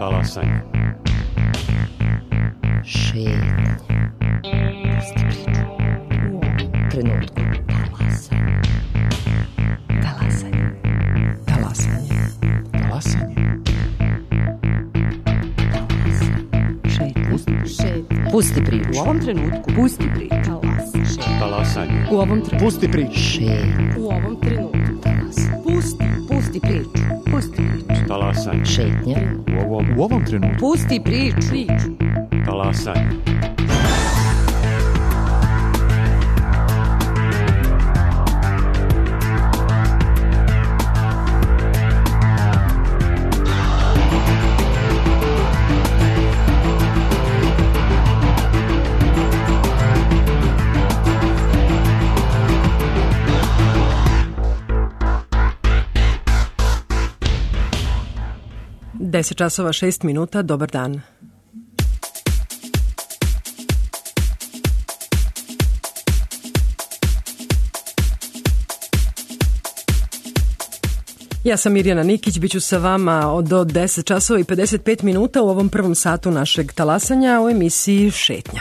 Talasanje. Šetnja. Pusti priču. U ovom trenutku. Talasanje. Talasanje. Talasanje. Šetnja. Pusti priču. U ovom trenutku. Pusti priču. Talasanje. U ovom trenutku. Pusti priču. Šetnja. U ovom trenutku. Pusti priču. Pusti priču. Talasanje. Šetnja. U ovom trenutku. Pusti priču. Talasanje. Deset časova 6 minuta, dobar dan. Ja sam Mirjana Nikić, bit ću sa vama do 10 časova i 55 minuta u ovom prvom satu našeg talasanja u emisiji Šetnja.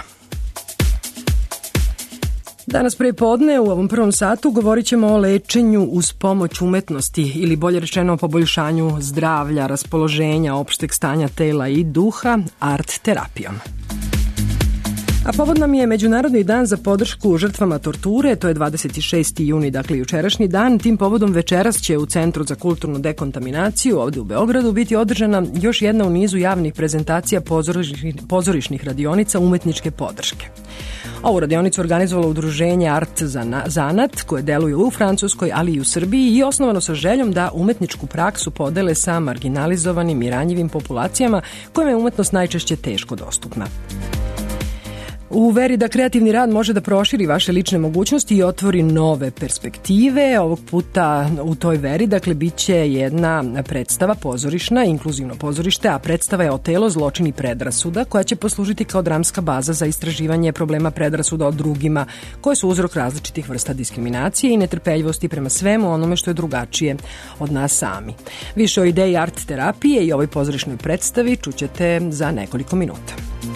Danas pre podne u ovom prvom satu govorit ćemo o lečenju uz pomoć umetnosti ili bolje rečeno o poboljšanju zdravlja, raspoloženja, opšteg stanja tela i duha art terapijom. A povod nam je Međunarodni dan za podršku žrtvama torture, to je 26. juni, dakle jučerašnji dan. Tim povodom večeras će u Centru za kulturnu dekontaminaciju ovde u Beogradu biti održana još jedna u nizu javnih prezentacija pozorišnih radionica umetničke podrške. Ovu radionicu organizovalo udruženje Art Zanat, koje deluje u Francuskoj, ali i u Srbiji i osnovano sa željom da umetničku praksu podele sa marginalizovanim i ranjivim populacijama kojima je umetnost najčešće teško dostupna. U veri da kreativni rad može da proširi vaše lične mogućnosti i otvori nove perspektive, ovog puta u toj veri, dakle, bit će jedna predstava pozorišna, inkluzivno pozorište, a predstava je Otelo, zločin i predrasuda, koja će poslužiti kao dramska baza za istraživanje problema predrasuda o drugima, koje su uzrok različitih vrsta diskriminacije i netrpeljivosti prema svemu onome što je drugačije od nas sami. Više o ideji art terapije i ovoj pozorišnoj predstavi čućete za nekoliko minuta.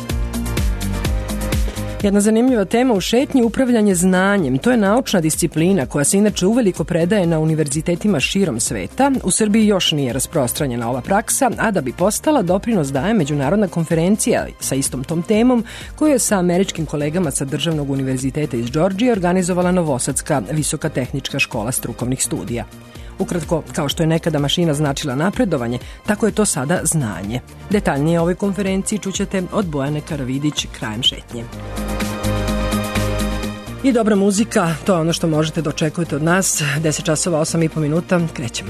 Jedna zanimljiva tema u šetnji je upravljanje znanjem. To je naučna disciplina koja se inače uveliko predaje na univerzitetima širom sveta. U Srbiji još nije rasprostranjena ova praksa, a da bi postala, doprinos daje međunarodna konferencija sa istom tom temom koju je sa američkim kolegama sa Državnog univerziteta iz Džordžije organizovala Novosadska visoka tehnička škola strukovnih studija. Ukratko, kao što je nekada mašina značila napredovanje, tako je to sada znanje. Detaljnije o ovoj konferenciji čućete od Bojane Karavidić krajem šetnje. I dobra muzika, to je ono što možete da očekujete od nas. 10 časova 8,5 minuta, krećemo.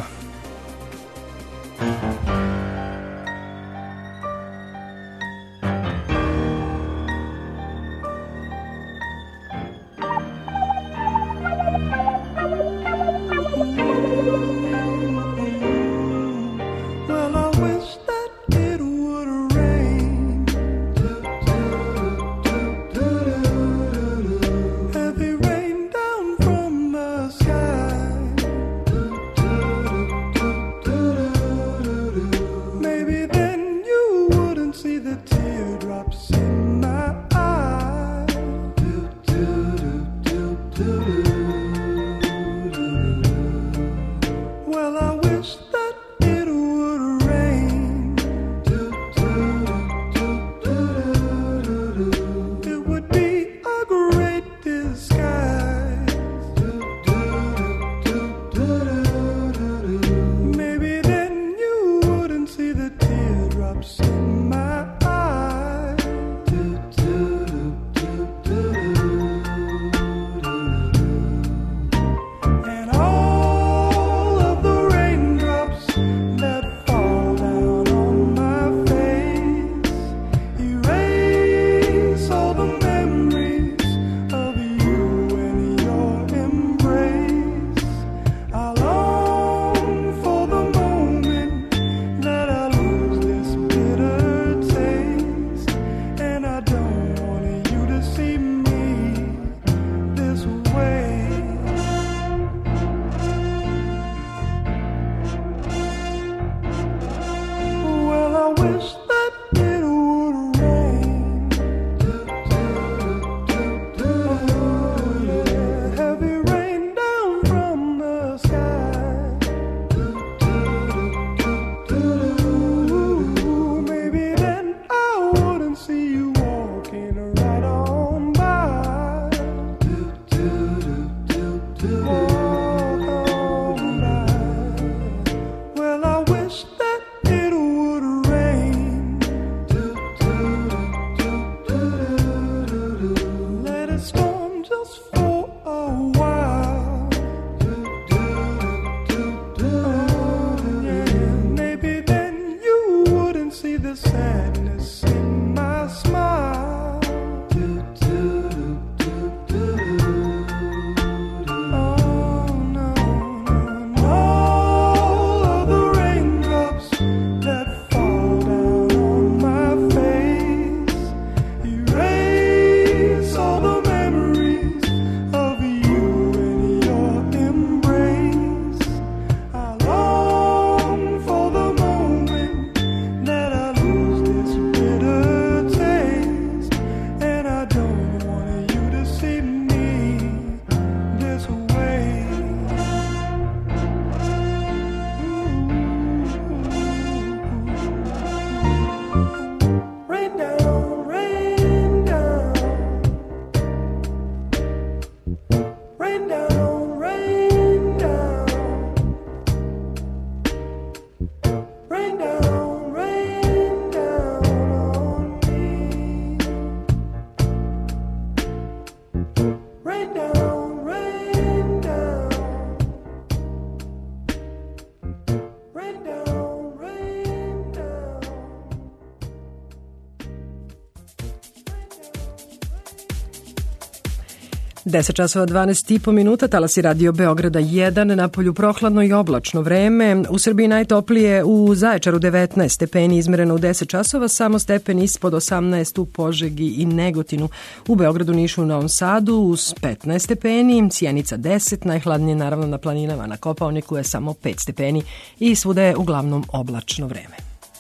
10 časova 12,5 minuta, talasi Radio Beograda 1, napolju prohladno i oblačno vreme. U Srbiji najtoplije u Zaječaru 19 stepeni izmereno u 10 časova, samo stepen ispod 18 u Požegi i Negotinu. U Beogradu, Nišu i Novom Sadu uz 15 stepeni, Sjenica 10, najhladnije naravno na planinama, na Kopaoniku je samo 5 stepeni i svuda je uglavnom oblačno vreme.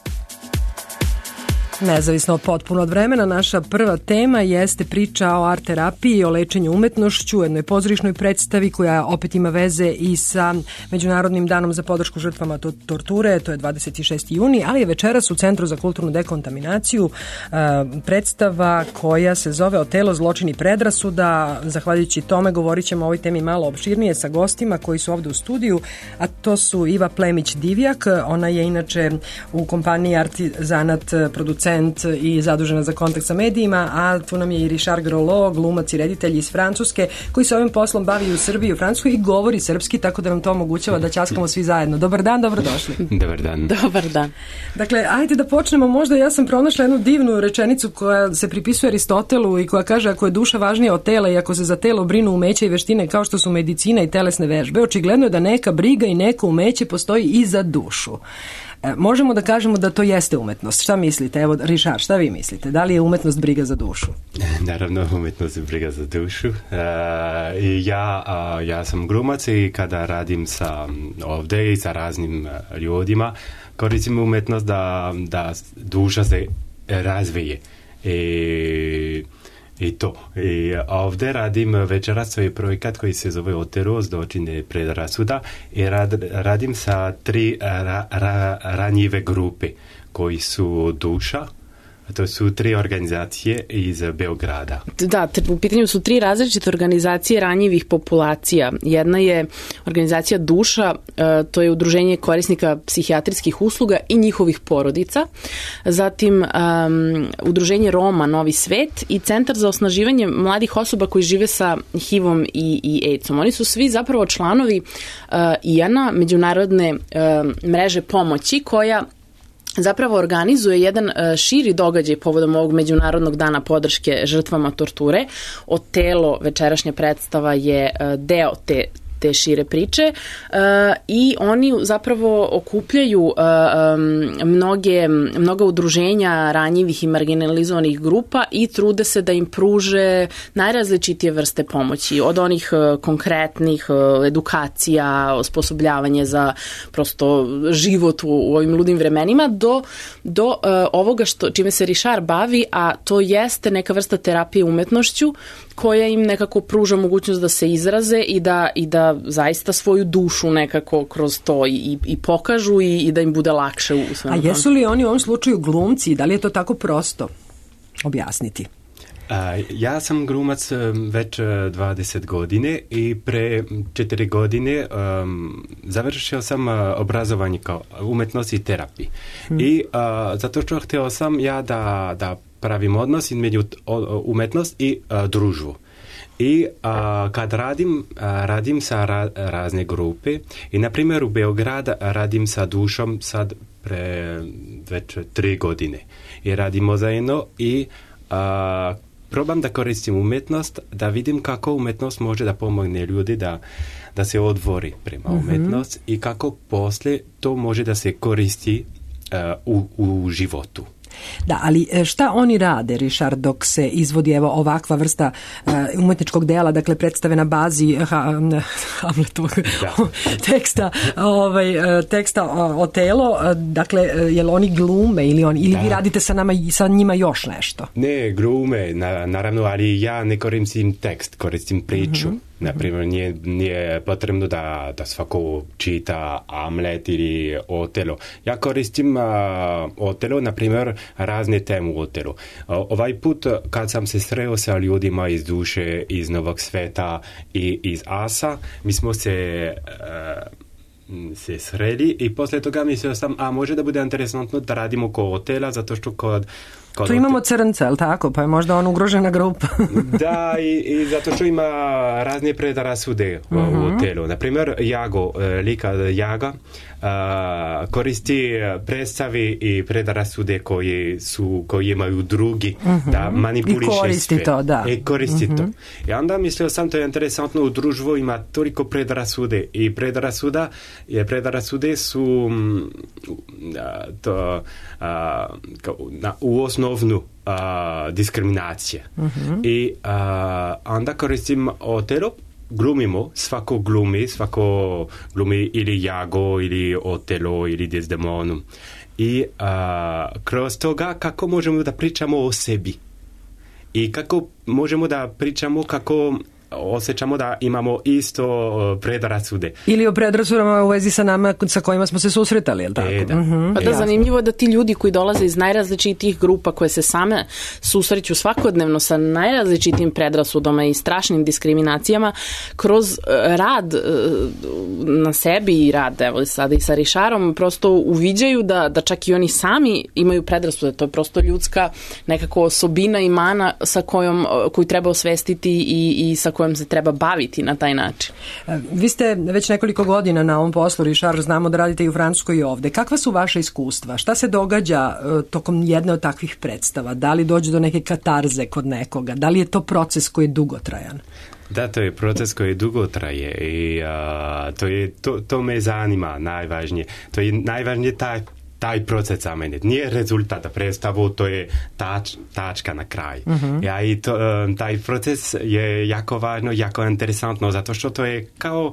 Nezavisno potpuno od vremena, naša prva tema jeste priča o art terapiji, o lečenju umetnošću, jednoj pozorišnoj predstavi koja opet ima veze i sa Međunarodnim danom za podršku žrtvama torture, to je 26. juni, ali je večeras u Centru za kulturnu dekontaminaciju predstava koja se zove Otelo, zločin i predrasuda. Zahvaljujući tome govorit ćemo o ovoj temi malo opširnije sa gostima koji su ovde u studiju, a to su Iva Plemić-Divjak, ona je inače u kompaniji Artizanat producent i zadužena za kontakt sa medijima, a tu nam je i Richard Grolot, glumac i reditelj iz Francuske, koji se ovim poslom bavi u Srbiji i u Francuskoj i govori srpski, tako da nam to omogućava da ćaskamo svi zajedno. Dobar dan, dobrodošli. Dobar dan. Dobar dan. Dakle, ajde da počnemo. Možda ja sam pronašla jednu divnu rečenicu koja se pripisuje Aristotelu i koja kaže: ako je duša važnija od tela i ako se za telo brinu umeća i veštine kao što su medicina i telesne vežbe, očigledno je da neka briga i neko umeće postoji i za dušu. Možemo da kažemo da to jeste umetnost. Šta mislite? Evo, Richard, šta vi mislite? Da li je umetnost briga za dušu? Naravno, umetnost je briga za dušu. Ja sam glumac i kada radim ovdje i sa raznim ljudima, koristim umetnost da duša se razvije. I to. I ovdje radim večeras svoj projekat koji se zove Otelo, zločin i predrasuda, i radim sa 3 ranjive grupe koji su duša. To su 3 organizacije iz Beograda. Da, u pitanju su 3 različite organizacije ranjivih populacija. Jedna je organizacija Duša, to je udruženje korisnika psihijatrijskih usluga i njihovih porodica. Zatim udruženje Roma Novi svet i Centar za osnaživanje mladih osoba koji žive sa HIV-om i AIDS-om. Oni su svi zapravo članovi IANA, međunarodne mreže pomoći, koja zapravo organizuje jedan širi događaj povodom ovog Međunarodnog dana podrške žrtvama torture. Otelo, večerašnja predstava, je deo te šire priče i oni zapravo okupljaju mnoga udruženja ranjivih i marginalizovanih grupa i trude se da im pruže najrazličitije vrste pomoći, od onih konkretnih edukacija, osposobljavanje za prosto život u ovim ludim vremenima do ovoga čime se Richard bavi, a to jeste neka vrsta terapije umetnošću koja im nekako pruža mogućnost da se izraze i da zaista svoju dušu nekako kroz to i pokažu i da im bude lakše u svemu. A jesu li oni u ovom slučaju glumci? Da li je to tako prosto objasniti? Ja sam glumac već 20 godine i pre 4 godine završio sam obrazovanje kao umetnost i terapiji. I zato što htio sam ja da pravim odnos između umetnost i društvo. I kad radim sa razne grupe i na primjer u Beograd radim sa dušom sad pre već 3 godine i radimo zajedno i probam da koristim umetnost, da vidim kako umetnost može da pomogne ljudi da se odvori prema umetnost i kako poslije to može da se koristi u životu. Da, ali šta oni rade, Richard, dok se izvodi ovakva vrsta umetničkog dela, dakle predstave na bazi Hamletovog teksta Otelo, dakle, jel oni glume ili vi radite sa njima još nešto? Ne, glume, naravno, ali ja ne koristim tekst, koristim priču. Naprimjer, nije potrebno da svako čita Hamlet ili Otelo. Ja koristim Otelo, naprimjer, razne teme u Otelu. Ovaj put, kad sam se sreo sa ljudima iz duše, iz Novog sveta i iz Asa, mi smo se sreli i poslije toga mislio sam, može da bude interesantno da radimo ko Otela, zato što kod Tu imamo crnca, ali tako? Pa je možda on ugrožena grupa. Da, i zato što ima razne predrasude u telu. Naprimjer, lika Jaga koristi predstavi i predrasude koji imaju drugi, da manipuliše I koristi sve. To, da. I koristi to. I onda mislio sam, to je interesantno, u društvu ima toliko predrasude i predrasude su u osnovnu diskriminacije. I onda koristim Otelo, glumimo, svako glumi ili Jago, ili Otelo, ili Desdemonu. I kroz toga kako možemo da pričamo o sebi. I kako možemo da pričamo kako osjećamo da imamo isto predrasude. Ili o predrasudama u vezi sa nama sa kojima smo se susretali, je li tako? Pa da, zanimljivo je da ti ljudi koji dolaze iz najrazličitijih grupa koje se same susreću svakodnevno sa najrazličitim predrasudama i strašnim diskriminacijama, kroz rad na sebi i rad, evo sada i sa Rišarom, prosto uviđaju da čak i oni sami imaju predrasude. To je prosto ljudska nekako osobina i mana koju treba osvestiti i sa kojom se treba baviti na taj način. Vi ste već nekoliko godina na ovom poslu, Rišar, znamo da radite i u Francuskoj i ovde. Kakva su vaše iskustva? Šta se događa tokom jedne od takvih predstava? Da li dođe do neke katarze kod nekoga? Da li je to proces koji je dugotrajan? Da, to je proces koji dugo traje i to me zanima najvažnije. To je najvažnije taj proces za mene. Nije rezultat predstavu, to je tačka na kraj. Ja, i taj proces je jako važno, jako interesantno, zato što to je kao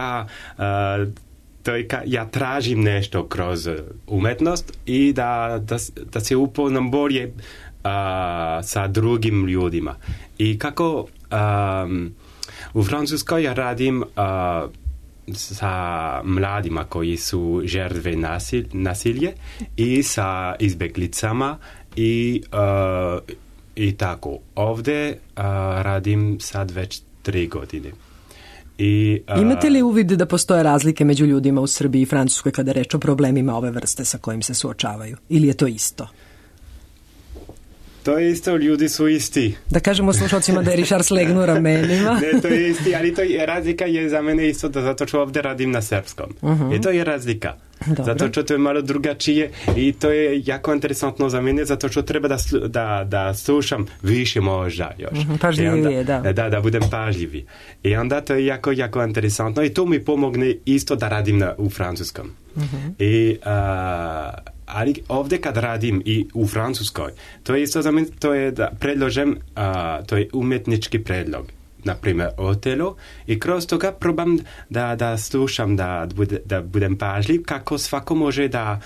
ja tražim nešto kroz umetnost i da se upoznam bolje sa drugim ljudima. I kako u Francuskoj ja radim sa mladima koji su žrtve nasilje i sa izbjeglicama i tako. Ovdje radim sad već 3 godine. Imate li uvid da postoje razlike među ljudima u Srbiji i Francuskoj kada reč o problemima ove vrste sa kojim se suočavaju? Ili je to isto? To je isto, ljudi su isti. Da kažemo slušalcima da je Rišar slegnu ramenima. Ne, to je isti, ali razlika je za mene isto zato što ovdje radim na srpskom. I to je razlika. Dobro. Zato što to je malo drugačije i to je jako interesantno za mene, zato što treba da slušam više možda još. Pažljivije, da. Da budem pažljivi. I onda to je jako, jako interesantno i to mi pomogne isto da radim u francuskom. Ali ovdje kad radim i u Francuskoj, to je isto za mene, to je da predložem, to je umetnički predlog. Na primjer, Otelo, i kroz toga probam da slušam, da budem pažljiv, kako svako može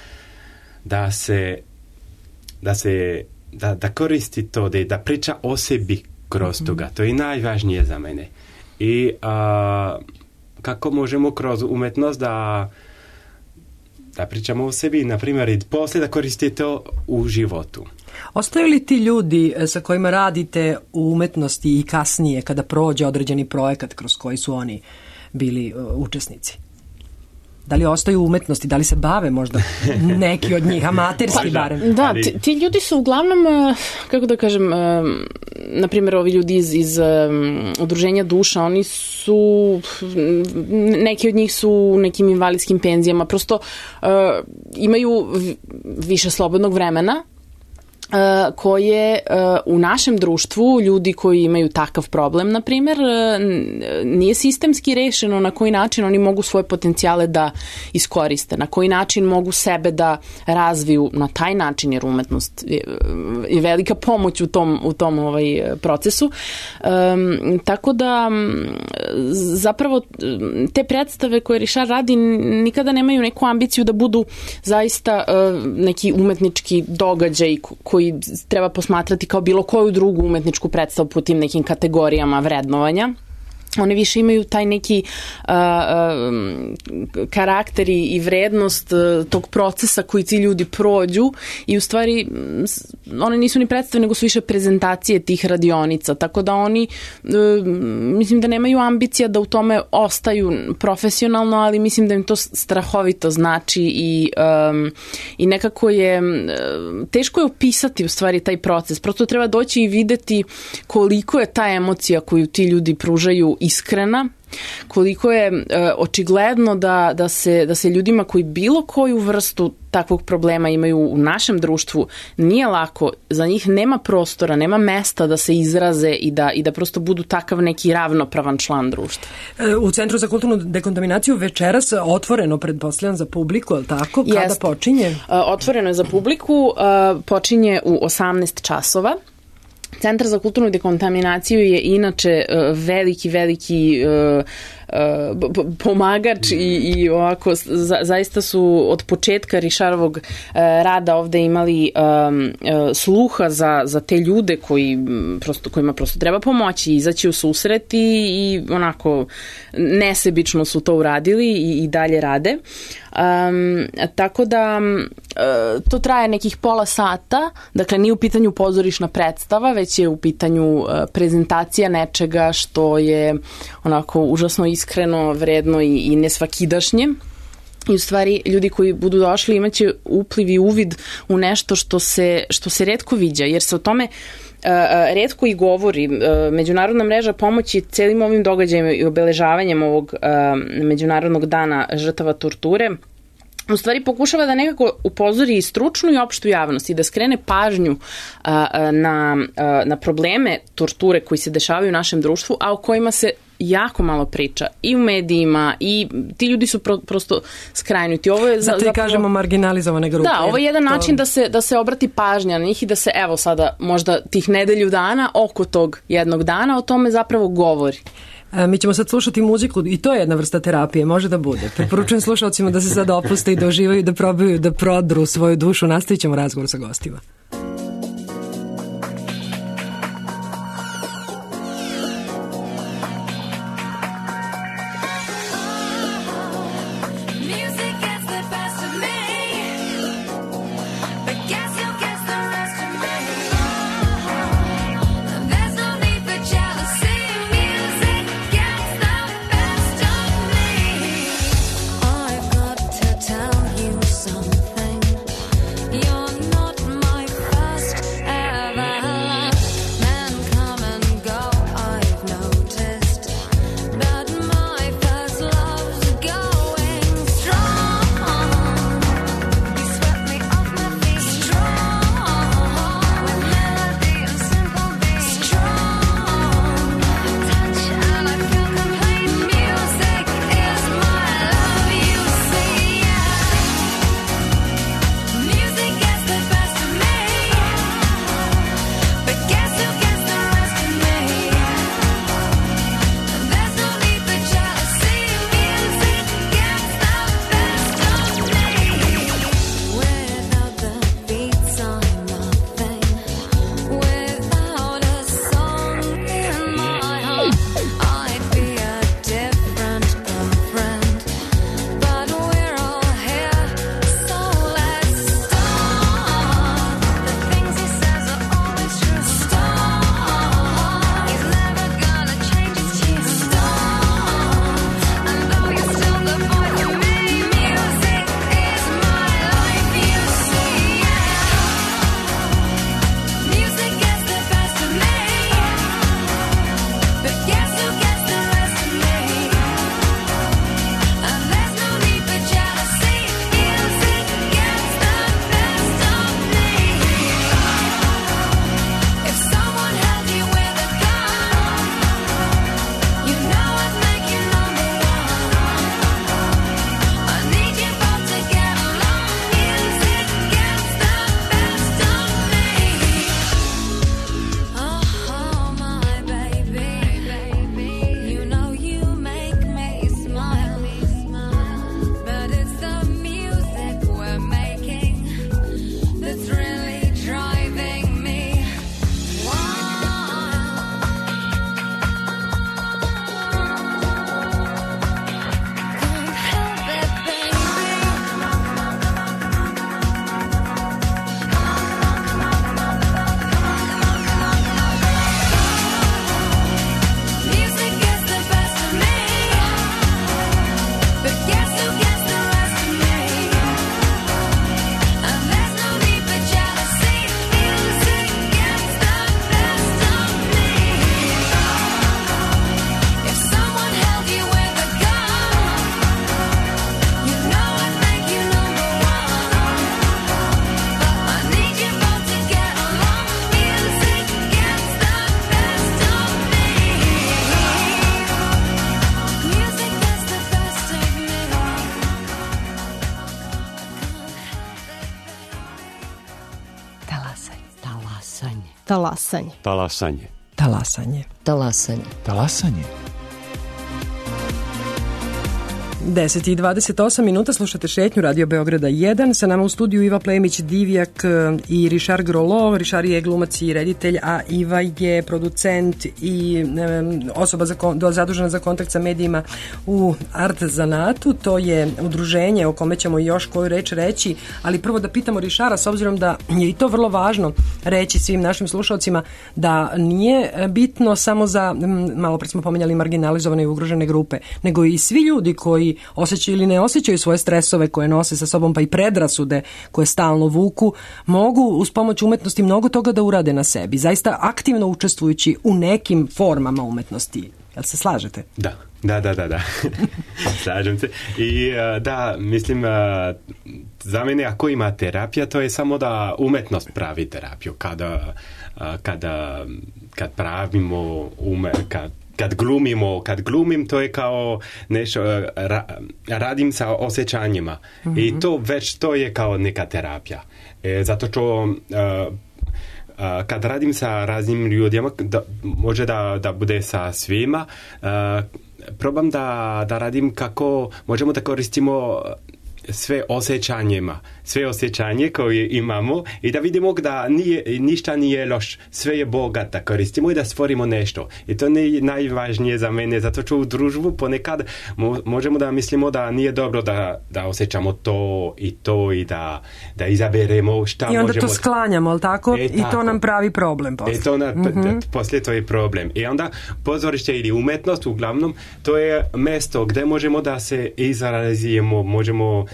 da koristi to, da priča o sebi kroz toga. To je najvažnije za mene. I kako možemo kroz umetnost da pričamo o sebi, na primjer, i poslije da koristite to u životu. Ostaju li ti ljudi sa kojima radite u umetnosti i kasnije kada prođe određeni projekat kroz koji su oni bili učesnici? Da li ostaju u umetnosti? Da li se bave možda neki od njih, amaterski barem? Da, ti ljudi su uglavnom, kako da kažem, na primjer ovi ljudi iz udruženja Duša, oni su, neki od njih su u nekim invalidskim penzijama, prosto imaju više slobodnog vremena, koje u našem društvu, ljudi koji imaju takav problem, na primjer, nije sistemski rešeno na koji način oni mogu svoje potencijale da iskoriste, na koji način mogu sebe da razviju na taj način, jer umetnost je velika pomoć u tom procesu. Tako da zapravo te predstave koje Rišar radi nikada nemaju neku ambiciju da budu zaista neki umetnički događaj koji treba posmatrati kao bilo koju drugu umetničku predstavu po tim nekim kategorijama vrednovanja. one više imaju taj neki karakter i vrednost tog procesa koji ti ljudi prođu i u stvari one nisu ni predstave, nego su više prezentacije tih radionica, tako da oni mislim da nemaju ambicija da u tome ostaju profesionalno, ali mislim da im to strahovito znači i nekako je teško je opisati u stvari taj proces, prosto treba doći i videti koliko je ta emocija koju ti ljudi pružaju iskrena, koliko je očigledno da se ljudima koji bilo koju vrstu takvog problema imaju u našem društvu nije lako, za njih nema prostora, nema mesta da se izraze i da prosto budu takav neki ravnopravan član društva. U Centru za kulturnu dekontaminaciju večeras otvoreno, pretpostavljam, za publiku, je li tako? Kada počinje? Otvoreno je za publiku, počinje u 18 časova. Centar za kulturnu dekontaminaciju je inače veliki pomagač i ovako zaista su od početka Rišarovog rada ovde imali sluha za te ljude kojima prosto treba pomoći, izaći u susret i onako nesebično su to uradili i dalje rade. Tako da to traje nekih pola sata, dakle nije u pitanju pozorišna predstava, već je u pitanju prezentacija nečega što je onako užasno iskreno, vredno i nesvakidašnje. I u stvari ljudi koji budu došli imaće upliv i uvid u nešto što se retko viđa, jer se o tome retko i govori. Međunarodna mreža pomoći celim ovim događajima i obeležavanjem ovog Međunarodnog dana žrtava torture u stvari pokušava da nekako upozori i stručnu i opštu javnost i da skrene pažnju na probleme torture koji se dešavaju u našem društvu, a o kojima se jako malo priča i u medijima i ti ljudi su prosto skrajnuti. Ovo je zapravo, kažemo marginalizovane grupe. Da, ovo je jedan način da se obrati pažnja na njih i da se evo sada možda tih nedelju dana oko tog jednog dana o tome zapravo govori. Mi ćemo sad slušati muziku i to je jedna vrsta terapije, može da bude. Preporučujem slušalcima da se sad opuste i da uživaju, da probaju da prodru svoju dušu. Nastavit ćemo razgovor sa gostima. You're not my Talasanje. Talasanje. Talasanje. Talasanje. Talasanje. 10:28 minuta, slušate Šetnju Radio Beograda 1. Sa nama u studiju Iva Plemić-Divjak i Richard Grolot. Richard je glumac i reditelj, a Iva je producent i osoba zadužena za kontakt sa medijima u Art Zanatu. To je udruženje o kome ćemo još koju reč reći, ali prvo da pitamo Richarda, s obzirom da je i to vrlo važno reći svim našim slušalcima, da nije bitno samo za, malo pre smo pomenjali, marginalizovane i ugrožene grupe, nego i svi ljudi koji osjećaju ili ne osjećaju svoje stresove koje nose sa sobom, pa i predrasude koje stalno vuku, mogu uz pomoć umetnosti mnogo toga da urade na sebi, zaista aktivno učestvujući u nekim formama umetnosti. Jel se slažete? Da. Slažem se. I da, mislim, za mene ako ima terapija, to je samo da umetnost pravi terapiju. Kad pravimo kad glumim, to je kao nešto, radim sa osjećanjima. I to je kao neka terapija. Zato što kad radim sa raznim ljudima, može da bude sa svima, probam da radim kako možemo da koristimo sve osjećanje koje imamo i da vidimo da ništa nije loš, sve je bogat, da koristimo i da stvorimo nešto. I to je najvažnije za mene, zato što u društvu ponekad možemo da mislimo da nije dobro da osjećamo to i da izaberemo šta možemo. I onda to sklanjamo, ali tako? I to nam pravi problem poslije. Poslije to je problem. I onda pozorište ili umetnost, uglavnom, to je mjesto gdje možemo da se izrazimo, možemo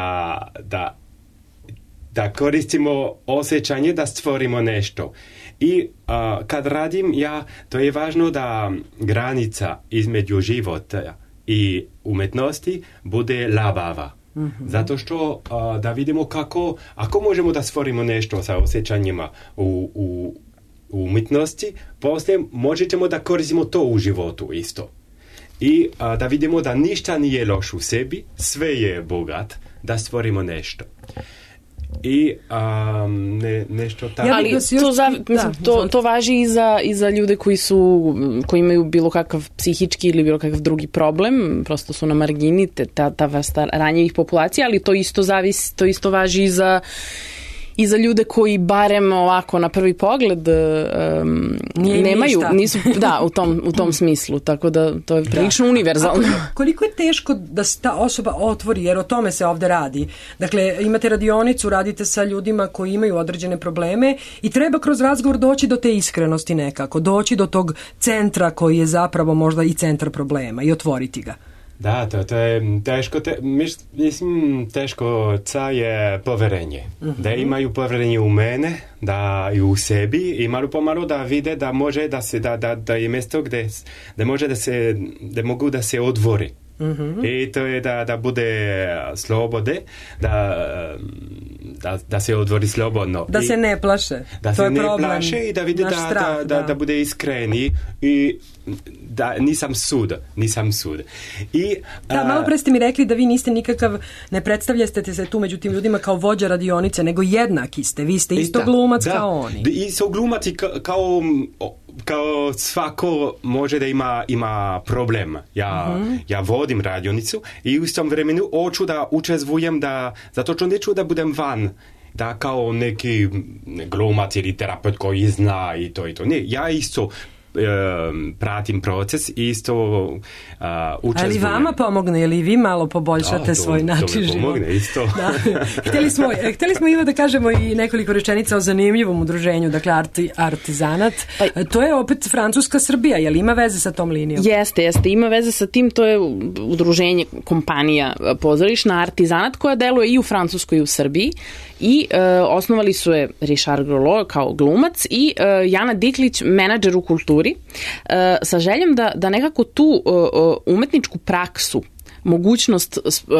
da koristimo osjećanje da stvorimo nešto. I kad radim to je važno da granica između života i umetnosti bude labava. Zato što da vidimo ako možemo da stvorimo nešto sa osjećanjima u umetnosti, poslije možemo da koristimo to u životu isto. I da vidimo da ništa nije loš u sebi, sve je bogat, da stvorimo nešto. I nešto tako. Ali to važi i za ljude koji imaju bilo kakav psihički ili bilo kakav drugi problem, prosto su na margini, ta vrsta ranjivih populacija, ali to isto važi i za ljude koji barem ovako na prvi pogled nisu u tom smislu, tako da to je prilično univerzalno. Koliko je teško da se ta osoba otvori, jer o tome se ovde radi. Dakle, imate radionicu, radite sa ljudima koji imaju određene probleme i treba kroz razgovor doći do te iskrenosti nekako, doći do tog centra koji je zapravo možda i centar problema i otvoriti ga. Da, to je teško. Mislim, teško je poverenje. Da imaju poverenje u mene, da i u sebi i malo pomalo da vide da može da je mjesto gdje mogu da se odvori. I to je da bude slobode, da se odvori slobodno. Da se ne plaše. Da se ne plaše i da vide da bude iskreni i da nisam sud. I, malo pre ste mi rekli da vi niste nikakav, ne predstavljate se tu među tim ljudima kao vođa radionice, nego jednaki ste. Vi ste isto glumac kao oni. Isto glumac i kao svako može da ima problem. Ja vodim radionicu i u istom vremenu hoću da učestvujem, zato što neću da budem van, da kao neki glumac ili terapeut koji zna i to. Ne, ja isto pratim proces i isto učestvujem. Ali vama pomogne ili vi malo poboljšate svoj način života? To mi pomogne isto. Htjeli smo Iva da kažemo i nekoliko rečenica o zanimljivom udruženju, dakle Art Zanat. To je opet Francuska Srbija, je li ima veze sa tom linijom? Jeste, ima veze sa tim, to je udruženje, kompanija pozorišna Art Zanat koja deluje i u Francuskoj i u Srbiji i osnovali su je Richard Grolot kao glumac i Jana Diklić, menadžer u kulturi, sa željom da nekako tu umetničku praksu, mogućnost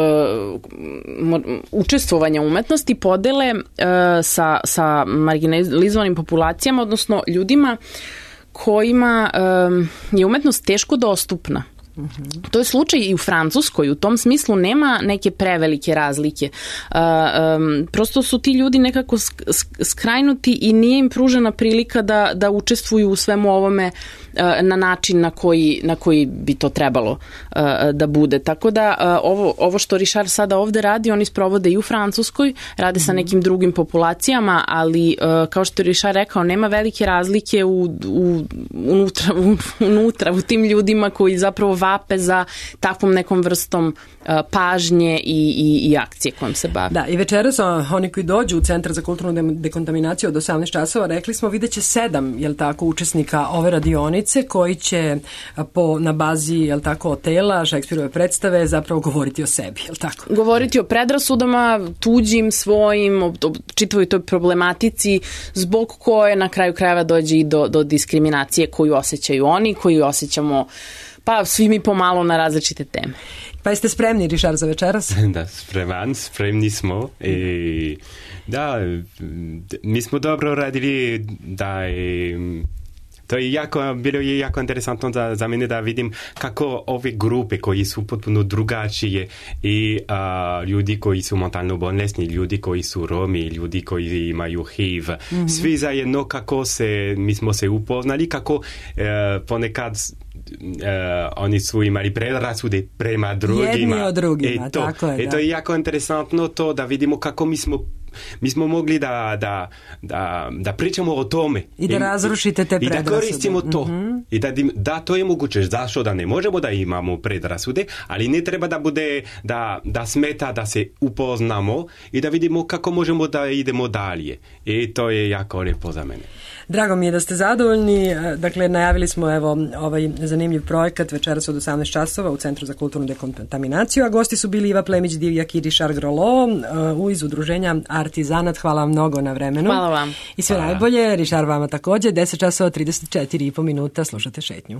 učestvovanja umetnosti podele sa marginalizovanim populacijama, odnosno ljudima kojima je umetnost teško dostupna. To je slučaj i u Francuskoj, u tom smislu nema neke prevelike razlike. Prosto su ti ljudi nekako skrajnuti i nije im pružena prilika da učestvuju u svemu ovome na način na koji bi to trebalo da bude. Tako da ovo što Richard sada ovde radi, oni sprovode i u Francuskoj, rade sa nekim drugim populacijama, ali kao što je Richard rekao, nema velike razlike unutra u tim ljudima koji zapravo vape za takvom nekom vrstom pažnje i akcije kojom se bave. Da, i večeras oni koji dođu u Centar za kulturnu dekontaminaciju od 18 časova, rekli smo, vidjet će 7, jel tako, učesnika ove radionice koji će na bazi, jel tako, tela, Šekspirove predstave zapravo govoriti o sebi, jel tako? Govoriti o predrasudama, tuđim, svojim, o čitavoj toj problematici zbog koje na kraju krajeva dođe i do diskriminacije koju osjećaju oni, koju osjećamo pa svi mi pomalo na različite teme. Pa jeste spremni, Richard, za večeras? Da, spremni smo. I da, mi smo dobro radili, da to je bilo je jako interesantno za mene da vidim kako ove grupe koji su potpuno drugačije i ljudi koji su mentalno bolesni, ljudi koji su Romi, ljudi koji imaju HIV, svi zajedno kako mi smo se upoznali, kako ponekad oni su imali predrasude prema drugima. Jedni od drugima, tako je. I to je jako interesantno to da vidimo kako mi smo mogli da pričamo o tome. I da razrušite te predrasude. I da koristimo to. I da to je moguće. Zašto da ne možemo da imamo predrasude, ali ne treba da bude da smeta da se upoznamo i da vidimo kako možemo da idemo dalje. I to je jako lijepo za mene. Drago mi je da ste zadovoljni. Dakle, najavili smo ovaj zanimljiv projekat večeras od 18 časova u Centru za kulturnu dekontaminaciju, a gosti su bili Iva Plemić-Divjak i Richard Grolo iz udruženja Artizanat. Hvala vam mnogo na vremenu. Hvala vam. I sve najbolje. Richard, vama također. 10 časova 34,5 minuta. Slušate Šetnju.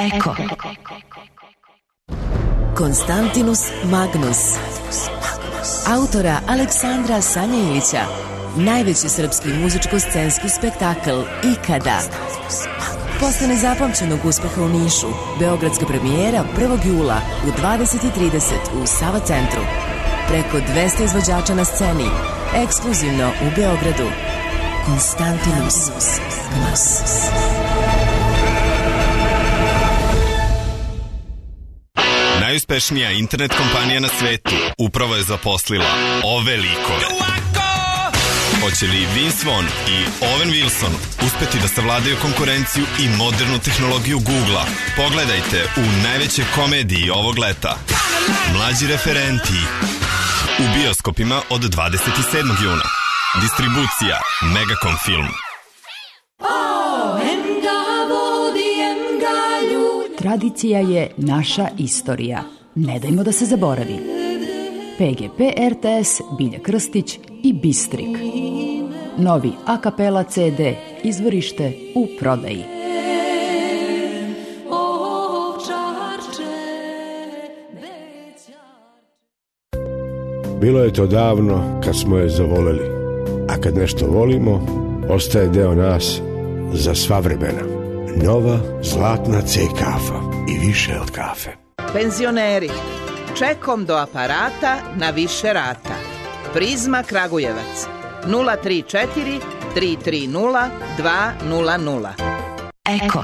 Eko. Konstantinus Magnus. Autora Aleksandra Sanjelića. Najveći srpski muzičko-scenski spektakl ikada. Posle nezapamćenog uspeha u Nišu, beogradska premijera 1. jula u 20:30 u Sava centru. Preko 200 izvođača na sceni, ekskluzivno u Beogradu. Konstantinus Magnus. Najuspešnija internet kompanija na svetu upravo je zaposlila ove likove. Hoće li Vince Vaughn i Owen Wilson uspeti da savladaju konkurenciju i modernu tehnologiju Google-a? Pogledajte u najvećoj komediji ovog leta. Mlađi referenti. U bioskopima od 27. juna. Distribucija Megacom Film. Tradicija je naša istorija. Ne dajmo da se zaboravi. PGP RTS, Bilja Krstić i Bistrik. Novi a kapela CD, izvorište u prodaji. Bilo je to davno kad smo je zavoleli, a kad nešto volimo, ostaje deo nas za sva vremena. Nova zlatna C kafa i više od kafe. Penzioneri, čekom do aparata na više rata. Prizma Kragujevac 034 330 200. Eko.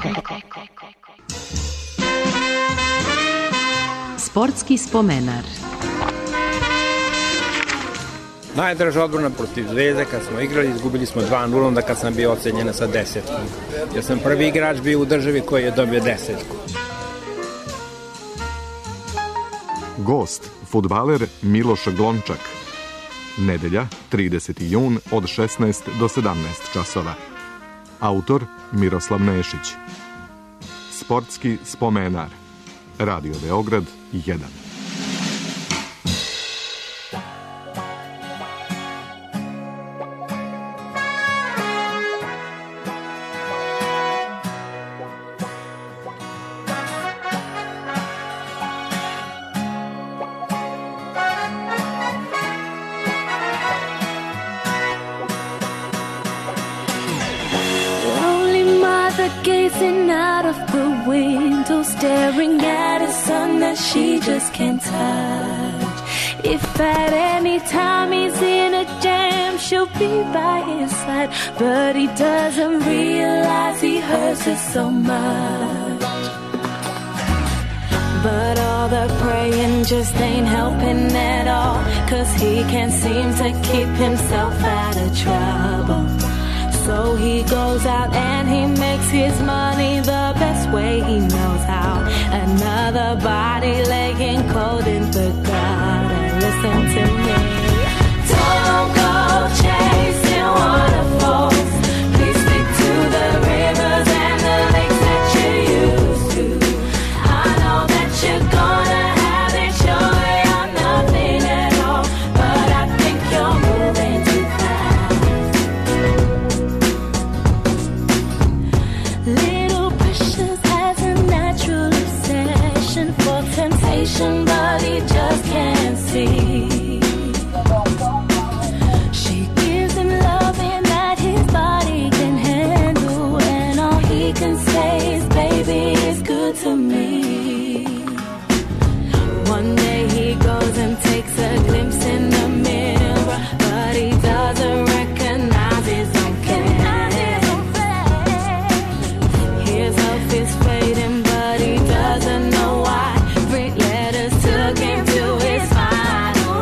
Sportski spomenar. Najdraža odbrana protiv Zvezde kad smo igrali, izgubili smo 2-0, onda kad sam bio ocenjena sa 10. Jer sam prvi igrač bio u državi koji je dobio 10. Gost, fudbaler Miloš Glončak. Nedelja, 30. jun od 16 do 17 časova. Autor Miroslav Nešić. Sportski spomenar. Radio Beograd 1. Gazing out of the window, staring at a sun that she just can't touch. If at any time he's in a jam, she'll be by his side. But he doesn't realize he hurts her so much. But all the praying just ain't helping at all, 'cause he can't seem to keep himself out of trouble. So he goes out and he makes his money the best way he knows how. Another body laying cold in the gutter. Listen to me. Don't go chasing waterfalls. Please stick to the rivers and the lakes that you used to. I know that you're gonna have it sure you're nothing at all, but I think you're moving too fast. Little Precious has a natural obsession for temptation, but he just can't see. She gives him loving that his body can handle, and all he can say is, baby, it's good to me. One day he goes and takes a glimpse in the mirror, but he doesn't recognize his own face. His health is fading, but he doesn't know why. Three letters took him to his final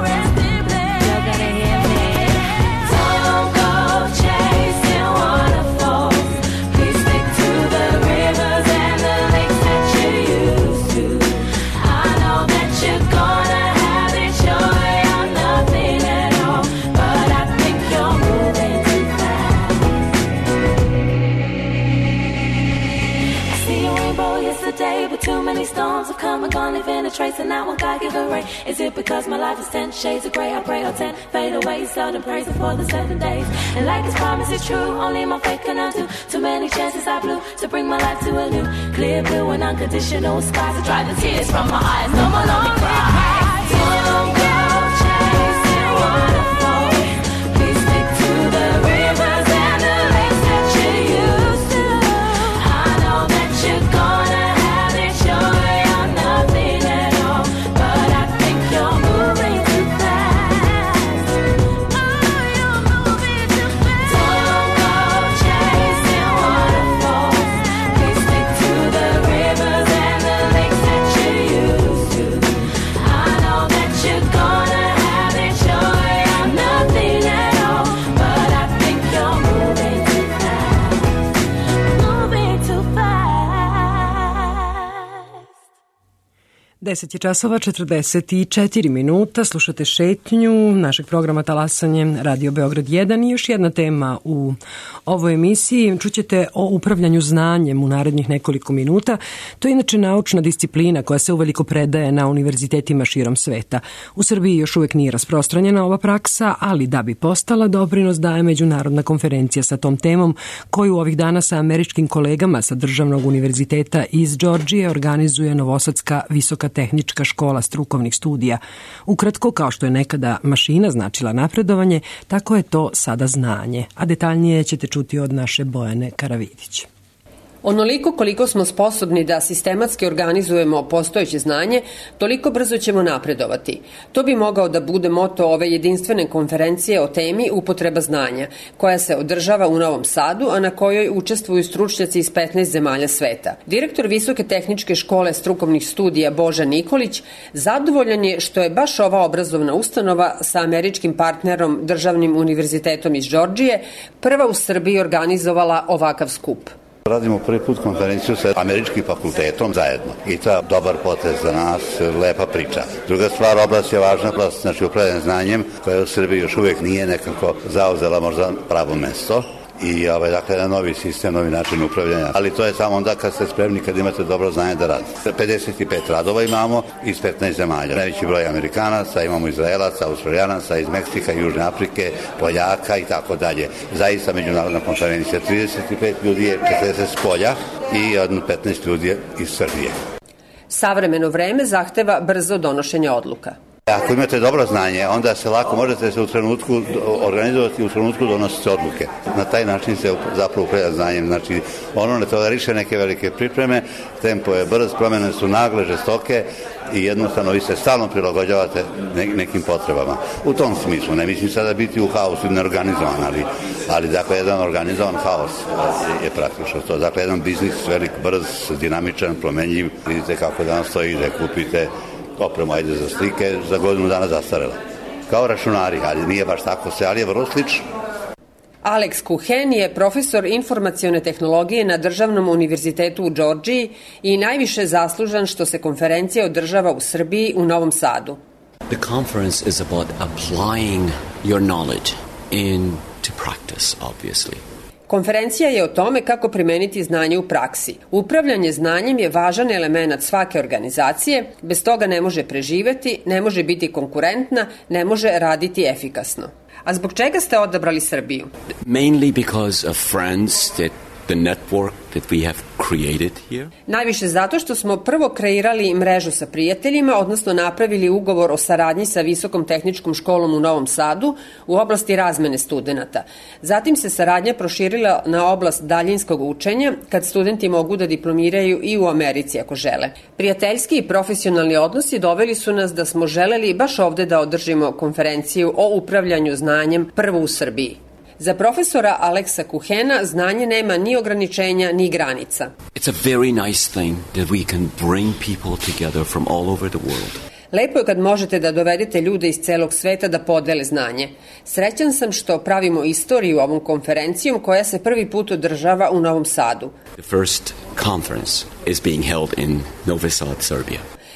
storms have come and gone, leaving a trace, and now one God give a rain. Is it because my life is 10 shades of grey? I pray all 10 fade away, seldom praising for the 7 days. And like His promise is true, only my faith can undo. Too many chances I blew to bring my life to a new clear blue and unconditional skies. I dry the tears from my eyes, no more lonely cries. Don't go chasing waterfalls. Please stick to the rivers and the lakes that you used to. I know that you're gonna have it, sure you're nothing at all, but I think you're moving too fast. Oh, you're moving too fast. Don't go chasing waterfalls. Please stick to the rivers and the lakes that you used to. I know that you're gonna have it, sure you're nothing at all, but I think you're moving too fast. Moving too fast. 10 je časova 44 minuta, slušate šetnju našeg programa Talasanje Radio Beograd 1 i još jedna tema u ovoj emisiji. Čućete o upravljanju znanjem u narednih nekoliko minuta. To je inače naučna disciplina koja se uveliko predaje na univerzitetima širom sveta. U Srbiji još uvek nije rasprostranjena ova praksa, ali da bi postala, doprinos daje međunarodna konferencija sa tom temom koju ovih dana sa američkim kolegama sa Državnog univerziteta iz Džordžije organizuje Novosadska visoka tehnička škola strukovnih studija. Ukratko, kao što je nekada mašina značila napredovanje, tako je to sada znanje. A detaljnije ćete čuti od naše Bojane Karavidić. Onoliko koliko smo sposobni da sistematski organizujemo postojeće znanje, toliko brzo ćemo napredovati. To bi mogao da bude moto ove jedinstvene konferencije o temi upotreba znanja, koja se održava u Novom Sadu, a na kojoj učestvuju stručnjaci iz 15 zemalja sveta. Direktor Visoke tehničke škole strukovnih studija Boža Nikolić zadovoljan je što je baš ova obrazovna ustanova sa američkim partnerom Državnim univerzitetom iz Džordžije prva u Srbiji organizovala ovakav skup. Radimo prvi put konferenciju sa američkim fakultetom zajedno i to je dobar potez za nas, lepa priča. Druga stvar, oblast je važna, oblast znači upravljanje znanjem koja u Srbiji još uvek nije nekako zauzela možda pravo mesto. I dakle, jedan novi sistem, novi način upravljanja. Ali to je samo onda kad ste spremni, kad imate dobro znanje da radite. 55 radova imamo iz 15 zemalja. Najveći broj Amerikanaca, imamo Izraelaca, Australijanaca, iz Meksika, Južne Afrike, Poljaka i tako dalje. Zaista međunarodna konferencija. 35 ljudi je 40 s polja i 15 ljudi je iz Srbije. Savremeno vreme zahteva brzo donošenje odluka. Ako imate dobro znanje, onda se lako možete se u trenutku organizovati, u trenutku donositi odluke. Na taj način se zapravo upravlja znanjem. Znači, ono ne toleriše neke velike pripreme, tempo je brz, promjene su nagle, žestoke i jednostavno vi se stalno prilagođavate nekim potrebama. U tom smislu, ne mislim sada biti u haosu neorganizovan, ali dakle, jedan organizovan haos je praktično to. Dakle, jedan biznis velik, brz, dinamičan, promenljiv, vidite kako danas to ide, kupite opremu, ajde za slike, za godinu dana zastarela. Kao računari, ali nije baš tako sve, ali je vrlo slično. Alex Kuhen je profesor informacione tehnologije na Državnom univerzitetu u Džordžiji i najviše zaslužan što se konferencija održava u Srbiji u Novom Sadu. The conference is about applying your knowledge into practice, obviously. Konferencija je o tome kako primeniti znanje u praksi. Upravljanje znanjem je važan element svake organizacije, bez toga ne može preživeti, ne može biti konkurentna, ne može raditi efikasno. A zbog čega ste odabrali Srbiju? Mainly because of friends that the network that we have created here. Najviše zato što smo prvo kreirali mrežu sa prijateljima, odnosno napravili ugovor o saradnji sa Visokom tehničkom školom u Novom Sadu u oblasti razmene studenata. Zatim se saradnja proširila na oblast daljinskog učenja, kad studenti mogu da diplomiraju i u Americi ako žele. Prijateljski i profesionalni odnosi doveli su nas da smo želeli baš ovde da održimo konferenciju o upravljanju znanjem prvo u Srbiji. Za profesora Alexa Kuhena znanje nema ni ograničenja ni granica. It's a very nice thing that we can bring people together from all over the world. Lepo je kad možete da dovedete ljude iz celog sveta da podele znanje. Srećan sam što pravimo istoriju ovom konferencijom koja se prvi put održava u Novom Sadu. The first conference is being held in Novi Sad, Serbia.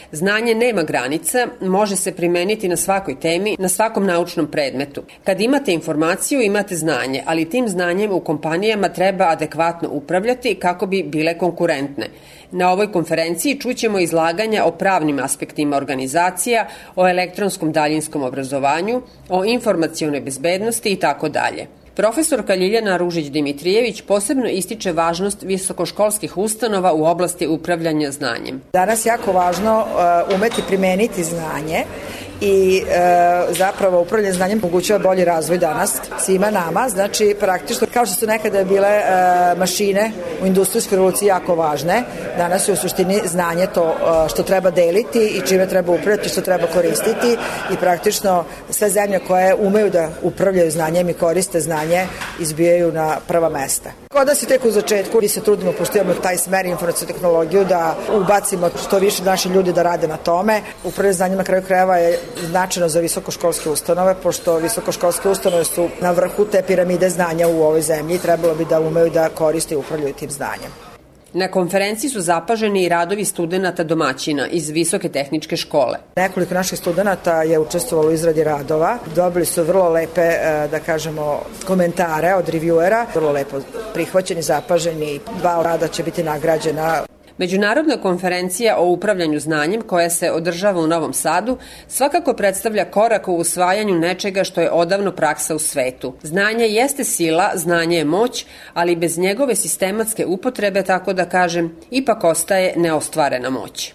Znanje nema granica, može se primeniti na svakoj temi, na svakom naučnom predmetu. Kad imate informaciju, imate znanje, ali tim znanjem u kompanijama treba adekvatno upravljati kako bi bile konkurentne. Na ovoj konferenciji čućemo izlaganja o pravnim aspektima organizacija, o elektronskom daljinskom obrazovanju, o informacionoj bezbednosti i tako dalje. Profesorka Ljiljana Ružić-Dimitrijević posebno ističe važnost visokoškolskih ustanova u oblasti upravljanja znanjem. Danas je jako važno umeti primeniti znanje i zapravo upravljanje znanjem omogućava bolji razvoj danas svima nama, znači praktično kao što su nekada bile mašine u industrijskoj revoluciji jako važne, danas je u suštini znanje to što treba deliti i čime treba upravljati, što treba koristiti i praktično sve zemlje koje umeju da upravljaju znanjem i koriste znanje izbijaju na prva mesta. Kod nas je tek u začetku, mi se trudimo, pošto imamo taj smer informacijsku tehnologiju, da ubacimo što više naši ljudi da rade na tome. Upravljanje znanjem na kraju krajeva je značajno za visokoškolske ustanove, pošto visokoškolske ustanove su na vrhu te piramide znanja u ovoj zemlji i trebalo bi da umeju da koriste i upravljaju tim znanjem. Na konferenciji su zapaženi i radovi studenta domaćina iz Visoke tehničke škole. Nekoliko naših studenta je učestvovalo u izradi radova. Dobili su vrlo lepe, da kažemo, komentare od reviewera, vrlo lepo prihvaćeni, zapaženi. 2 rada će biti nagrađena. Međunarodna konferencija o upravljanju znanjem koja se održava u Novom Sadu svakako predstavlja korak u usvajanju nečega što je odavno praksa u svetu. Znanje jeste sila, znanje je moć, ali bez njegove sistematske upotrebe, tako da kažem, ipak ostaje neostvarena moć.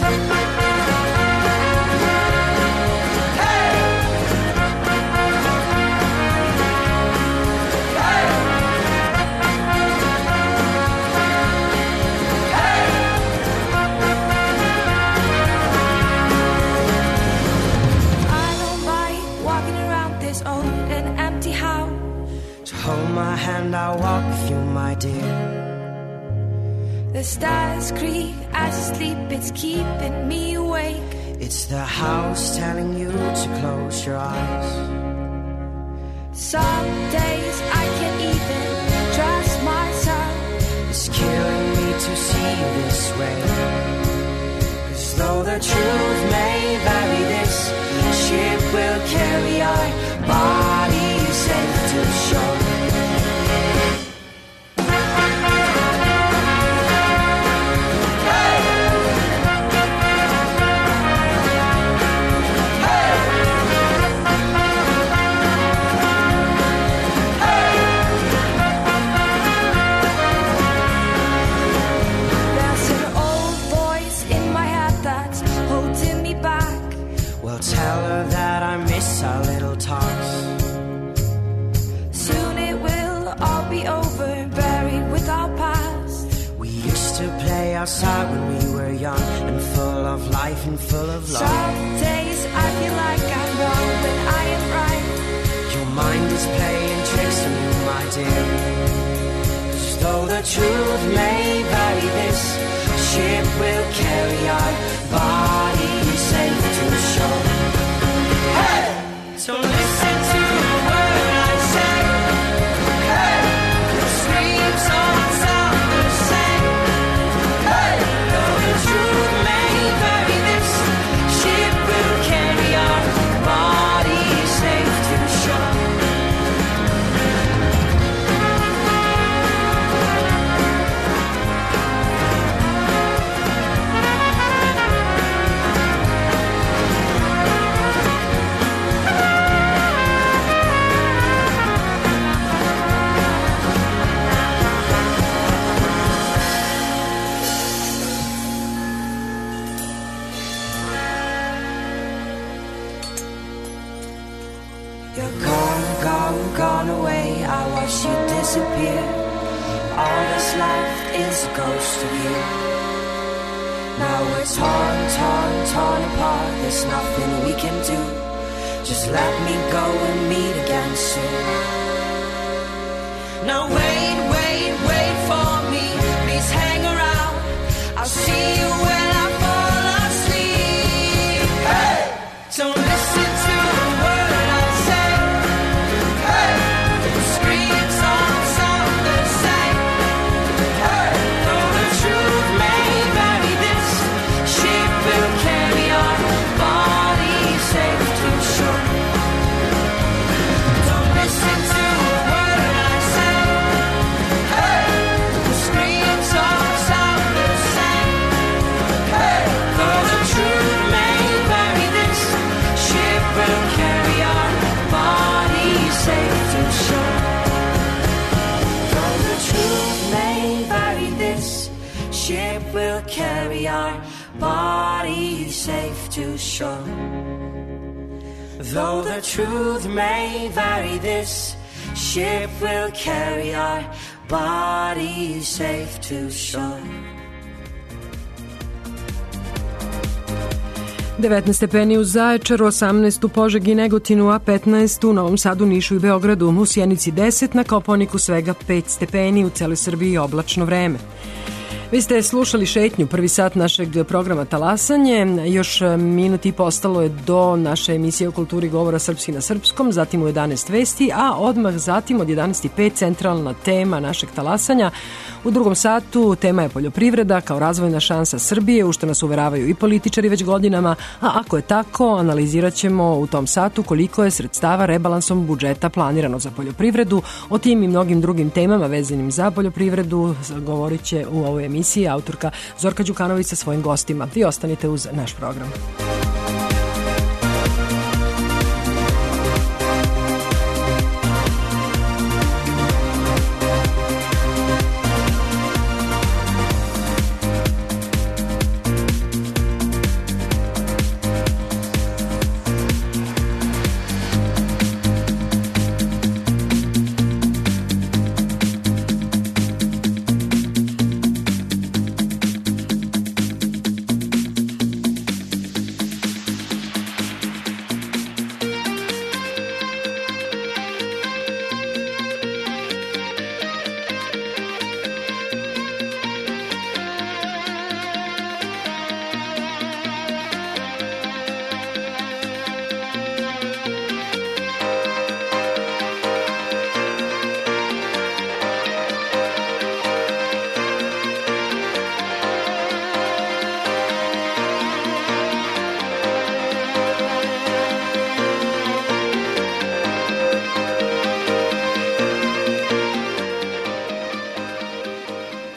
I'll walk with you, my dear. The stars creak as I sleep, it's keeping me awake. It's the house telling you to close your eyes. Some days I can't even trust myself. It's killing me to see you this way. 'Cause though the truth may vary, this ship will carry our bodies safe to shore. Tell her that I miss our little talks. Soon it will all be over, buried with our past. We used to play outside when we were young and full of life and full of love. Some days I feel like I'm wrong, but I am right. Your mind is playing tricks on you, my dear. 'Cause though the truth may vary, this ship will carry our bodies safe to shore. Hey! So listen to the word I say. Hey! The streams all sound the same. Hey! Though the truth may vary, this ship will carry our bodies safe to shore. Gone away, I watched you disappear. All that's left is a ghost of you. Now we're torn apart. There's nothing we can do. Just let me go and meet again soon. Now wait for me. Please hang around. I'll see you when I fall asleep. Hey! Don't listen to the word I say. Hey! The screams all sound the same. Hey! Though the truth may vary, this ship will carry to shore. Though the truth may vary, this ship will carry our bodies safe to shore. 19 stepeni u Zaječaru, 18 u Požegi i Negotinu, a 15 u Novom Sadu, Nišu i Beogradu. U Sjenici 10, na Kopaoniku svega 5 stepeni, u celoj Srbiji oblačno vreme. Vi ste slušali Šetnju, prvi sat našeg programa Talasanje. Još minut i po ostalo je do naše emisije o kulturi govora srpski na srpskom, zatim u 11 vesti, a odmah zatim od 11:05 centralna tema našeg Talasanja. U drugom satu tema je poljoprivreda kao razvojna šansa Srbije, u što nas uveravaju i političari već godinama, a ako je tako, analizirat ćemo u tom satu koliko je sredstava rebalansom budžeta planirano za poljoprivredu. O tim i mnogim drugim temama vezanim za poljoprivredu govorit će u ovoj emisiji autorka Zorka Đukanović sa svojim gostima. Vi ostanite uz naš program.